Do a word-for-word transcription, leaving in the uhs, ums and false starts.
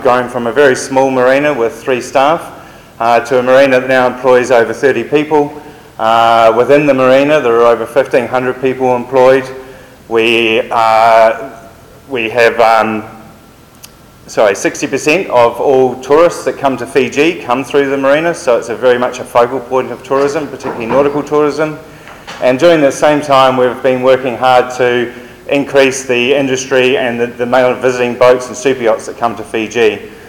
Going from a very small marina with three staff uh, to a marina that now employs over thirty people. Uh, within the marina there are over fifteen hundred people employed. We, uh, we have um, sorry, sixty percent of all tourists that come to Fiji come through the marina, so it's a very much a focal point of tourism, particularly nautical tourism. And during the same time we've been working hard to increase the industry and the, the amount of visiting boats and super yachts that come to Fiji.